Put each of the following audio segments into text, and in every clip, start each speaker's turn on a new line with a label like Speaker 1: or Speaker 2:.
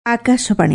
Speaker 1: आकाशवाणी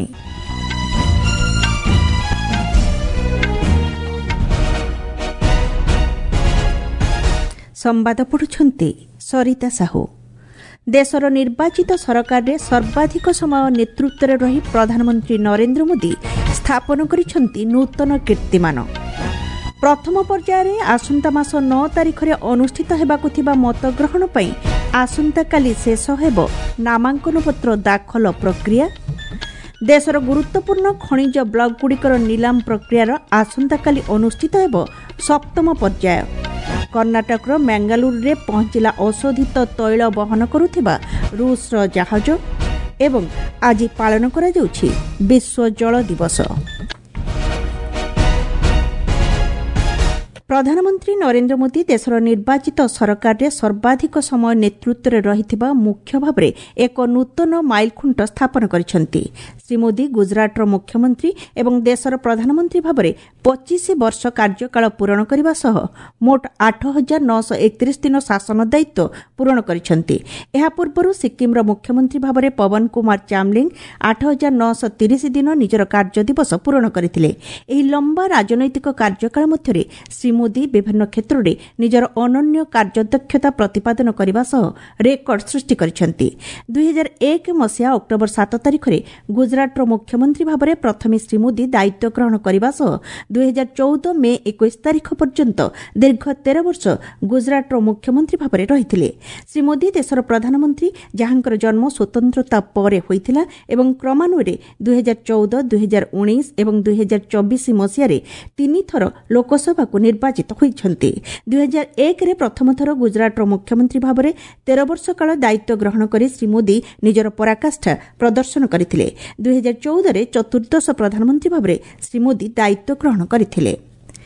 Speaker 1: संवाद पढ़ुछन्ति सरिता साहू। देशर निर्वाचित सरकार रे सर्वाधिक समय नेतृत्व रे रही प्रधानमंत्री नरेंद्र मोदी स्थापन करिछन्ति नूतन कीर्तिमान। प्रथम पर्याय आसंता मास 9 तारिख रे अनुष्ठित हेबाकु थिबा मतग्रहण पई आसंता काली शेष हेबो नामांकन पत्र दाखल प्रक्रिया। देशर गुरुत्वपूर्ण खनिज ब्लॉक गुड़िकर नीलाम प्रक्रियार आसंता काली अनुष्ठित हेबो सप्तम पर्याय। कर्णाटक मैंगालुरु रे पहुंचिला अशोधित तैल वहन करुथिबा रूसर जहाज एवं आज पालन करा जाउछि विश्व जल दिवस। प्रधानमंत्री नरेंद्र मोदी देशर निर्वाचित सरकार रे सर्वाधिक समय नेतृत्व रे रहिथिबा मुख्य भाबरे एक नूतन माइलखुंट स्थापन करिसंती। श्री मोदी गुजरातर मुख्यमंत्री एवं देशर प्रधानमंत्री भाबरे 25 वर्ष कार्यकाल पूर्ण करबा सह मोट 8931 दिन शासन दायित्व पूर्ण करिसंती। एहा पूर्वरु सिक्किमर मुख्यमंत्री भाबरे पवन कुमार चामलिंग 8930 दिन निजर कार्य दिवस पूर्ण करथिले। एही लंबा राजनैतिक कार्यकाल मध्यरे श्री मोदी विभिन्न क्षेत्र में निजर अनन्य कार्यदक्षता प्रतिपादन करने सह रेकर्ड सृष्टि करिसेंती। 2001 मसीहा अक्टोबर 7 तारिख में गुजरातर मुख्यमंत्री भाव में प्रथमे श्री मोदी दायित्व ग्रहण करने सह 2014 मे 21 तारिख पर्यंत दीर्घ 13 वर्ष गुजरातर मुख्यमंत्री भाव में रही। श्री मोदी देशर प्रधानमंत्री जहांकर जन्म स्वतंत्रता पर होइथिला एवं क्रमान्वये 2014, 2019 एवं 2024 मसीह तीन थर लोकसभा को निर्वाचित होइछन्ति। 2001 रे प्रथम थर गुजरातर मुख्यमंत्री भाव में 13 वर्ष काल दायित्व ग्रहण करी श्री मोदी निजर पराकाष्ठा प्रदर्शन करथिले। 2014 रे चतुर्दश प्रधानमंत्री भाव में श्री मोदी दायित्व ग्रहण करथिले।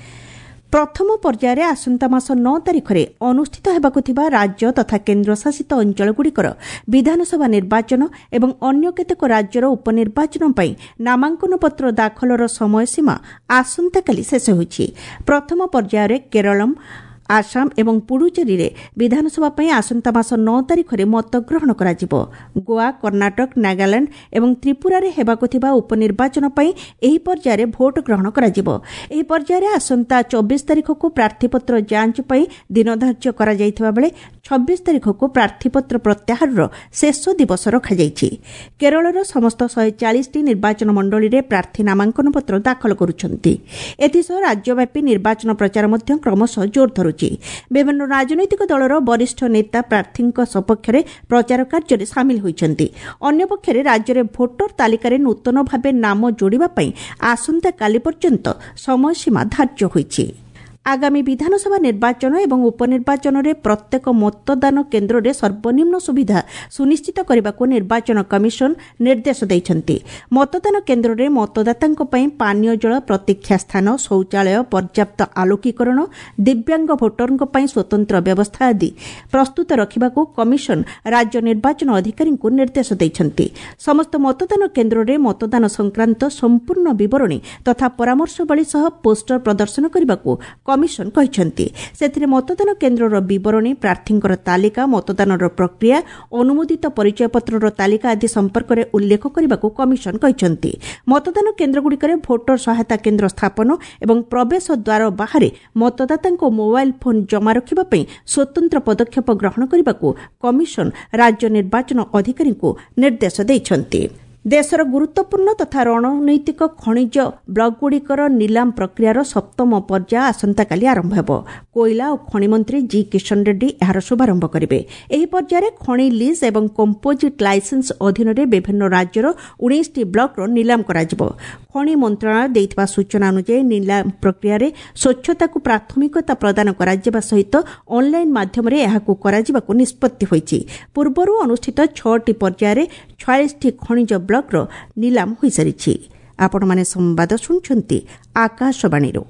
Speaker 1: प्रथम पर्याय आसंता मास 9 तारिख में अनुष्ठित हेबाकु थिबा राज्य तथा केन्द्रशासित अंचलगुड़िकर विधानसभा निर्वाचन एवं अन्य केतेक राज्यर उपनिर्वाचन पई नामांकन पत्र दाखलर समय सीमा आसंता काली शेष होइछि। प्रथम पर्याय केरलम, आसाम एवं पुडुचेरी रे विधानसभा पई आसंता मास 9 तारिख में मतग्रहण कराजिबो। गोवा, कर्णाटक, नागालैंड एवं त्रिपुरा रे हेबाकु थिबा उपनिर्वाचन पई एही पर्याय भोट ग्रहण कराजिबो। एही पर्याय आसंता 24 तारिख को प्रार्थीपत्र जांच पई दिन धार्य करा जायथिबा बेले 26 तारिख को प्रार्थीपत्र प्रत्याहारर शेष दिवस रखा जायछि। केरलर समस्त 140 टी निर्वाचन मंडली रे प्रार्थी नामांकन पत्र दाखल करुछन्ति। एथिसह राज्यव्यापी निर्वाचन प्रचार मध्य क्रमशः जोर धरुछि। विभिन्न राजनैतिक दलर वरिष्ठ नेता प्रार्थी सपक्ष में प्रचार कार्य सामिल होइछन्ति। अन्य पक्षरे राज्य में भोटर तालिका नूतन भावे नाम जोड़िबा आसंता काली पर्यंत समय सीमा धार्य होइछि। आगामी विधानसभा निर्वाचन एवं उपनिर्वाचन में प्रत्येक मतदान केन्द्र में सर्वनिम्न सुविधा सुनिश्चित करने को निर्वाचन कमिशन निर्देश दैछन्ति। मतदान केन्द्र में मतदातांक पई पानीय जल, प्रतीक्षा स्थान, शौचालय, पर्याप्त आलोकीकरण, दिव्यांग भोटरंक पई स्वतंत्र व्यवस्था आदि प्रस्तुत रखिबाकू कमिशन राज्य निर्वाचन अधिकारी को निर्देश दैछन्ति। समस्त मतदान केन्द्र में मतदान संक्रांत संपूर्ण विवरणी तथा परामर्शवली सह पोस्टर प्रदर्शन करने कमिशन कहिसंति। सेथिरे मतदान केन्द्रर विवरणी, प्रार्थींकर तालिका, मतदानर प्रक्रिया, अनुमोदित परिचय पत्रर तालिका आदि संपर्क में उल्लेख करने कमिशन कहिसंति। मतदान केन्द्रगुड़िकर भोटर सहायता केन्द्र स्थापन एवं प्रवेश द्वार बाहर मतदातांको मोबाइल फोन जमा रखिबा पई स्वतंत्र पदक्षेप ग्रहण करने कमिशन राज्य निर्वाचन अधिकारी को निर्देश दैछन्ति। देशर गुरुत्वपूर्ण तथा रणनैतिक खनिज ब्लॉकगुड़िकर नीलाम प्रक्रियार सप्तम पर्याय आसंता काली आरंभ हेबो। कोयला और खनि मंत्री जी किशन रेड्डी एहार शुभारंभ करिवे। एही पर्याय खनि लीज एवं कंपोजिट लाइसेंस अधीन रे विभिन्न राज्यर 19 टी ब्लॉकर नीलाम कराजिबो। खनि मंत्रालय दैथिबा सूचना अनुसार नीलाम प्रक्रिया रे स्वच्छता को प्राथमिकता प्रदान कराजिबा सहित ऑनलाइन माध्यम रे एहाकु कराजिबाकू निष्पत्ति होइछि। पूर्वरु अनुष्ठित 6 टी पर्याय रे 46 टी खनिज ब्लॉक नीलाम होई सारिछि। आपण माने संवाद सुनछन्ति आकाशवाणी रो।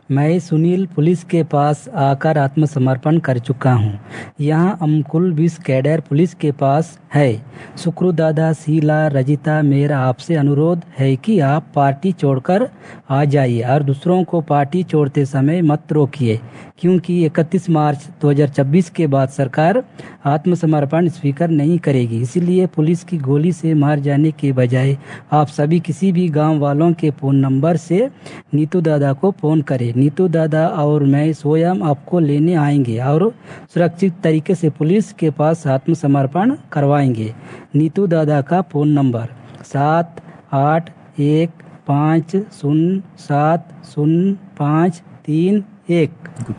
Speaker 2: मैं सुनील पुलिस के पास आकर आत्मसमर्पण कर चुका हूँ। यहाँ अमकुल 20 कैडर पुलिस के पास है। सुक्रू दादा, शीला, रजिता, मेरा आपसे अनुरोध है कि आप पार्टी छोड़कर आ जाइए और दूसरों को पार्टी छोड़ते समय मत रोकिए, क्योंकि 31 मार्च 2026 के बाद सरकार आत्मसमर्पण स्वीकार नहीं करेगी। इसलिए पुलिस की गोली से मार जाने के बजाय आप सभी किसी भी गांव वालों के फोन नंबर से नीतू दादा को फोन करें। नीतू दादा और मैं स्वयं आपको लेने आएंगे और सुरक्षित तरीके से पुलिस के पास आत्मसमर्पण करवाएंगे। नीतू दादा का फोन नंबर 7815070531।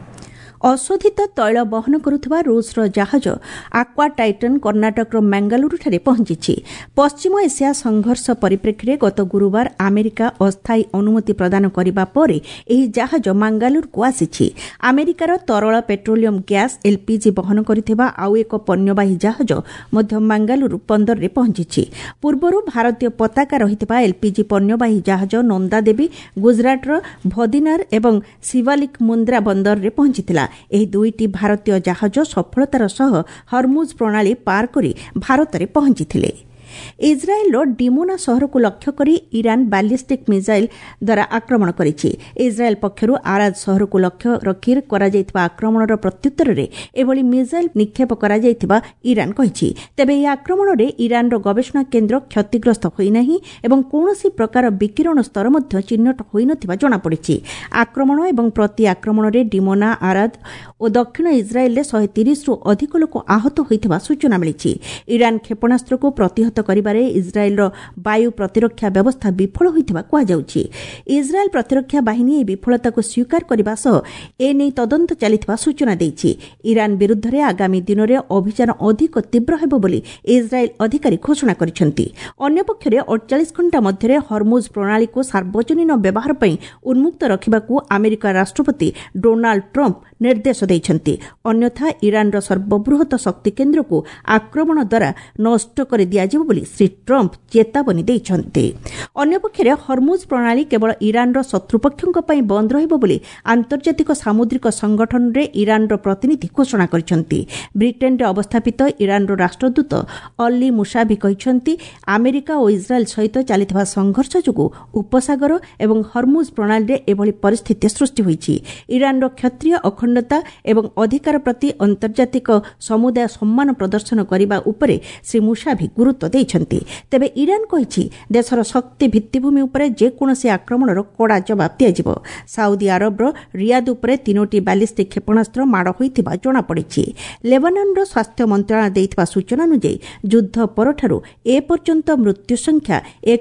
Speaker 1: ଅଶୋଧିତ ତୈଳ ବହନ କରୁଥିବା ରୁଷର ଜାହାଜ ଆକ୍ୱା ଟାଇଟନ୍ କର୍ଣ୍ଣାଟକର ମାଙ୍ଗାଲୁରୁଠାରେ ପହଞ୍ଚିଛି। ପଶ୍ଚିମ ଏସିଆ ସଂଘର୍ଷ ପରିପ୍ରେକ୍ଷୀରେ ଗତ ଗୁରୁବାର ଆମେରିକା ଅସ୍ଥାୟୀ ଅନୁମତି ପ୍ରଦାନ କରିବା ପରେ ଏହି ଜାହାଜ ମାଙ୍ଗାଲୁରୁକୁ ଆସିଛି। ଆମେରିକାର ତରଳ ପେଟ୍ରୋଲିୟମ ଗ୍ୟାସ୍ ଏଲ୍ପିଜି ବହନ କରିଥିବା ଆଉ ଏକ ପଣ୍ୟବାହୀ ଜାହାଜ ମଧ୍ୟ ମାଙ୍ଗାଲୁରୁ ବନ୍ଦରରେ ପହଞ୍ଚିଛି। ପୂର୍ବରୁ ଭାରତୀୟ ପତାକା ରହିଥିବା ଏଲ୍ପିଜି ପଣ୍ୟବାହୀ ଜାହାଜ ନନ୍ଦାଦେବୀ ଗୁଜରାଟର ଭଦିନାର ଏବଂ ଶିବାଲିକ ମୁନ୍ଦ୍ରା ବନ୍ଦରରେ ପହଞ୍ଚିଥିଲା। ଏହି ଦୁଇଟି ଭାରତୀୟ ଜାହାଜ ସଫଳତାର ସହ ହର୍ମୁଜ୍ ପ୍ରଣାଳୀ ପାର କରି ଭାରତରେ ପହଞ୍ଚିଥିଲେ। ଇସ୍ରାଏଲ୍ର ଡିମୋନା ସହରକୁ ଲକ୍ଷ୍ୟ କରି ଇରାନ୍ ବାଲିଷ୍ଟିକ୍ ମିସାଇଲ୍ ଦ୍ୱାରା ଆକ୍ରମଣ କରିଛି। ଇସ୍ରାଏଲ୍ ପକ୍ଷରୁ ଆରାଦ ସହରକୁ ଲକ୍ଷ୍ୟ ରଖି କରାଯାଇଥିବା ଆକ୍ରମଣର ପ୍ରତ୍ୟୁତ୍ତରରେ ଏଭଳି ମିସାଇଲ୍ ନିକ୍ଷେପ କରାଯାଇଥିବା ଇରାନ୍ କହିଛି। ତେବେ ଏହି ଆକ୍ରମଣରେ ଇରାନ୍ର ଗବେଷଣା କେନ୍ଦ୍ର କ୍ଷତିଗ୍ରସ୍ତ ହୋଇନାହିଁ ଏବଂ କୌଣସି ପ୍ରକାର ବିକିରଣ ସ୍ତର ମଧ୍ୟ ଚିହ୍ନଟ ହୋଇନଥିବା ଜଣାପଡ଼ିଛି। ଆକ୍ରମଣ ଏବଂ ପ୍ରତି ଆକ୍ରମଣରେ ଡିମୋନା, ଆରାଦ ଓ ଦକ୍ଷିଣ ଇସ୍ରାଏଲ୍ରେ 130ରୁ ଅଧିକ ଲୋକ ଆହତ ହୋଇଥିବା ସୂଚନା ମିଳିଛି। ଇରାନ୍ କ୍ଷେପଣାସ୍ତ୍ରକୁ ପ୍ରତିହତ କରିବାରେ ଇସ୍ରାଏଲ୍ର ବାୟୁ ପ୍ରତିରକ୍ଷା ବ୍ୟବସ୍ଥା ବିଫଳ ହୋଇଥିବା କୁହାଯାଉଛି। ଇସ୍ରାଏଲ୍ ପ୍ରତିରକ୍ଷା ବାହିନୀ ଏହି ବିଫଳତାକୁ ସ୍ୱୀକାର କରିବା ସହ ଏନେଇ ତଦନ୍ତ ଚାଲିଥିବା ସୂଚନା ଦେଇଛି। ଇରାନ୍ ବିରୁଦ୍ଧରେ ଆଗାମୀ ଦିନରେ ଅଭିଯାନ ଅଧିକ ତୀବ୍ର ହେବ ବୋଲି ଇସ୍ରାଏଲ୍ ଅଧିକାରୀ ଘୋଷଣା କରିଛନ୍ତି। ଅନ୍ୟପକ୍ଷରେ 48 ଘଣ୍ଟା ମଧ୍ୟରେ ହର୍ମୁଜ୍ ପ୍ରଣାଳୀକୁ ସାର୍ବଜନୀନ ବ୍ୟବହାର ପାଇଁ ଉନ୍ମୁକ୍ତ ରଖିବାକୁ ଆମେରିକା ରାଷ୍ଟ୍ରପତି ଡୋନାଲ୍ଡ ଟ୍ରମ୍ପ ନିର୍ଦ୍ଦେଶ ଦେଇଛନ୍ତି। ଅନ୍ୟଥା ଇରାନ୍ର ସର୍ବବୃହତ ଶକ୍ତି କେନ୍ଦ୍ରକୁ ଆକ୍ରମଣ ଦ୍ୱାରା ନଷ୍ଟ କରି ଦିଆଯିବ ବୋଲି ଶ୍ରୀ ଟ୍ରମ୍ପ ଚେତାବନୀ ଦେଇଛନ୍ତି। ଅନ୍ୟପକ୍ଷରେ ହର୍ମୁଜ୍ ପ୍ରଣାଳୀ କେବଳ ଇରାନ୍ର ଶତ୍ରୁପକ୍ଷଙ୍କ ପାଇଁ ବନ୍ଦ ରହିବ ବୋଲି ଆନ୍ତର୍ଜାତିକ ସାମୁଦ୍ରିକ ସଂଗଠନରେ ଇରାନ୍ର ପ୍ରତିନିଧି ଘୋଷଣା କରିଛନ୍ତି। ବ୍ରିଟେନ୍ରେ ଅବସ୍ଥାପିତ ଇରାନ୍ର ରାଷ୍ଟ୍ରଦୂତ ଅଲ୍ଲି ମୁସାଭି କହିଛନ୍ତି, ଆମେରିକା ଓ ଇସ୍ରାଏଲ୍ ସହିତ ଚାଲିଥିବା ସଂଘର୍ଷ ଯୋଗୁଁ ଉପସାଗର ଏବଂ ହର୍ମୁଜ୍ ପ୍ରଣାଳୀରେ ଏଭଳି ପରିସ୍ଥିତି ସୃଷ୍ଟି ହୋଇଛି। ଇରାନ୍ର କ୍ଷତ୍ରୀୟ ଅଖଣ୍ଡତା ଏବଂ ଅଧିକାର ପ୍ରତି ଅନ୍ତର୍ଜାତିକ ସମୁଦାୟ ସମ୍ମାନ ପ୍ରଦର୍ଶନ କରିବା ଉପରେ ଶ୍ରୀ ମୁସାଭି ଗୁରୁତ୍ୱ ଦେଇଛନ୍ତି। ତେବେ ଇରାନ୍ କହିଛି, ଦେଶର ଶକ୍ତି ଭିତ୍ତିଭୂମି ଉପରେ ଯେକୌଣସି ଆକ୍ରମଣର କଡ଼ା ଜବାବ ଦିଆଯିବ। ସାଉଦି ଆରବର ରିୟାଦ ଉପରେ 3ଟି ବାଲିଷ୍ଟିକ୍ କ୍ଷେପଣାସ୍ତ୍ର ମାଡ଼ ହୋଇଥିବା ଜଣାପଡ଼ିଛି। ଲେବାନନର ସ୍ୱାସ୍ଥ୍ୟ ମନ୍ତ୍ରଣାଳୟ ଦେଇଥିବା ସୂଚନା ଅନୁଯାୟୀ ଯୁଦ୍ଧ ପରଠାରୁ ଏପର୍ଯ୍ୟନ୍ତ ମୃତ୍ୟୁ ସଂଖ୍ୟା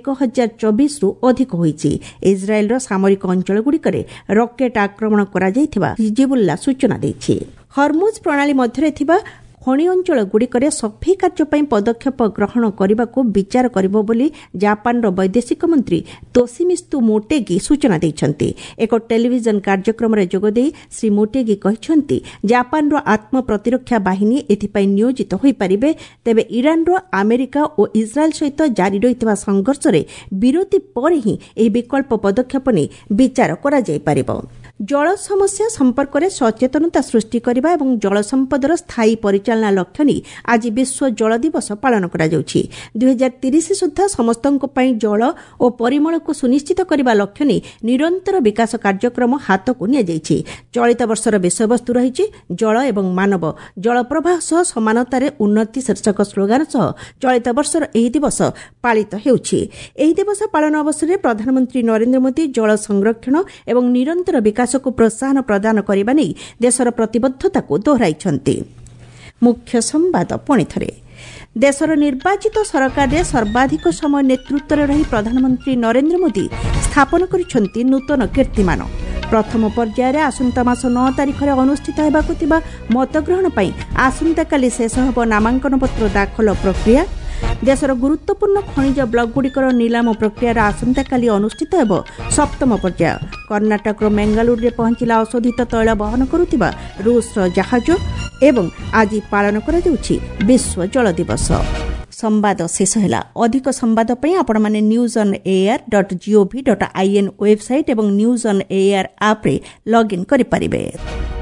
Speaker 1: 1024ରୁ ଅଧିକ ହୋଇଛି। ଇସ୍ରାଏଲ୍ର ସାମରିକ ଅଞ୍ଚଳଗୁଡ଼ିକରେ ରକେଟ୍ ଆକ୍ରମଣ କରାଯାଇଥିବା ହିଜିବୁଲ୍ଲା ସୂଚନା ଦେଇଛି। ହର୍ମୁଜ୍ ପ୍ରଣାଳୀ ମଧ୍ୟରେ ଥିବା ଖଣି ଅଞ୍ଚଳଗୁଡ଼ିକରେ ସଫେଇ କାର୍ଯ୍ୟ ପାଇଁ ପଦକ୍ଷେପ ଗ୍ରହଣ କରିବାକୁ ବିଚାର କରିବ ବୋଲି ଜାପାନର ବୈଦେଶିକ ମନ୍ତ୍ରୀ ତୋଶିମିତ୍ସୁ ମୋଟେଗି ସୂଚନା ଦେଇଛନ୍ତି। ଏକ ଟେଲିଭିଜନ କାର୍ଯ୍ୟକ୍ରମରେ ଯୋଗଦେଇ ଶ୍ରୀ ମୋଟେଗି କହିଛନ୍ତି, ଜାପାନର ଆତ୍ମପ୍ରତିରକ୍ଷା ବାହିନୀ ଏଥିପାଇଁ ନିୟୋଜିତ ହୋଇପାରିବେ। ତେବେ ଇରାନ୍ର ଆମେରିକା ଓ ଇସ୍ରାଏଲ୍ ସହିତ ଜାରି ରହିଥିବା ସଂଘର୍ଷରେ ବିରତି ପରେ ହିଁ ଏହି ବିକଳ୍ପ ପଦକ୍ଷେପ ନେଇ ବିଚାର କରାଯାଇପାରିବ। ଜଳ ସମସ୍ୟା ସମ୍ପର୍କରେ ସଚେତନତା ସୃଷ୍ଟି କରିବା ଏବଂ ଜଳ ସମ୍ପଦର ସ୍ଥାୟୀ ପରିଚାଳନା ଲକ୍ଷ୍ୟ ନେଇ ଆଜି ବିଶ୍ୱ ଜଳ ଦିବସ ପାଳନ କରାଯାଉଛି। 2030 ସୁଦ୍ଧା ସମସ୍ତଙ୍କ ପାଇଁ ଜଳ ଓ ପରିମଳକୁ ସୁନିଶ୍ଚିତ କରିବା ଲକ୍ଷ୍ୟ ନେଇ ନିରନ୍ତର ବିକାଶ କାର୍ଯ୍ୟକ୍ରମ ହାତକୁ ନିଆଯାଇଛି। ଚଳିତ ବର୍ଷର ବିଷୟବସ୍ତୁ ରହିଛି ଜଳ ଏବଂ ମାନବ, ଜଳ ପ୍ରବାହ ସହ ସମାନତାରେ ଉନ୍ନତି ଶୀର୍ଷକ ସ୍ଲୋଗାନ ସହ ଚଳିତ ବର୍ଷର ଏହି ଦିବସ ପାଳିତ ହେଉଛି। ଏହି ଦିବସ ପାଳନ ଅବସରରେ ପ୍ରଧାନମନ୍ତ୍ରୀ ନରେନ୍ଦ୍ର ମୋଦି ଜଳ ସଂରକ୍ଷଣ ଏବଂ ନିରନ୍ତର ବିକାଶକୁ ପ୍ରୋତ୍ସାହନ ପ୍ରଦାନ କରିବା ନେଇ ଦେଶର ପ୍ରତିବଦ୍ଧତାକୁ ଦୋହରାଇଛନ୍ତି। ମୁଖ୍ୟ ସମ୍ବାଦ ପୁଣିଥରେ। ଦେଶର ନିର୍ବାଚିତ ସରକାରରେ ସର୍ବାଧିକ ସମୟ ନେତୃତ୍ୱରେ ରହି ପ୍ରଧାନମନ୍ତ୍ରୀ ନରେନ୍ଦ୍ର ମୋଦି ସ୍ଥାପନ କରିଛନ୍ତି ନୂତନ କୀର୍ତ୍ତିମାନ। ପ୍ରଥମ ପର୍ଯ୍ୟାୟରେ ଆସନ୍ତା ମାସ 9 ତାରିଖରେ ଅନୁଷ୍ଠିତ ହେବାକୁ ଥିବା ମତଗ୍ରହଣ ପାଇଁ ଆସନ୍ତାକାଲି ଶେଷ ହେବ ନାମାଙ୍କନପତ୍ର ଦାଖଲ ପ୍ରକ୍ରିୟା। ଦେଶର ଗୁରୁତ୍ୱପୂର୍ଣ୍ଣ ଖଣିଜ ବ୍ଲକଗୁଡ଼ିକର ନିଲାମ ପ୍ରକ୍ରିୟାର ଆସନ୍ତାକାଲି ଅନୁଷ୍ଠିତ ହେବ 7ମ ପର୍ଯ୍ୟାୟ। କର୍ଣ୍ଣାଟକର ମେଙ୍ଗାଲୁରୁରେ ପହଞ୍ଚିଲା ଅଶୋଧିତ ତୈଳ ବହନ କରୁଥିବା ରୁଷର ଜାହାଜ ଏବଂ ଆଜି ପାଳନ କରାଯାଉଛି ବିଶ୍ୱ ଜଳ ଦିବସ। ସମ୍ବାଦ ଶେଷ ହେଲା। ଅଧିକ ସମ୍ବାଦ ପାଇଁ ଆପଣମାନେ newsonair.gov.in ୱେବସାଇଟ୍ ଏବଂ ନ୍ୟୁଜ୍ ଅନ୍ ଏଆର୍ ଆପ୍ରେ ଲଗ୍ଇନ୍ କରିପାରିବେ।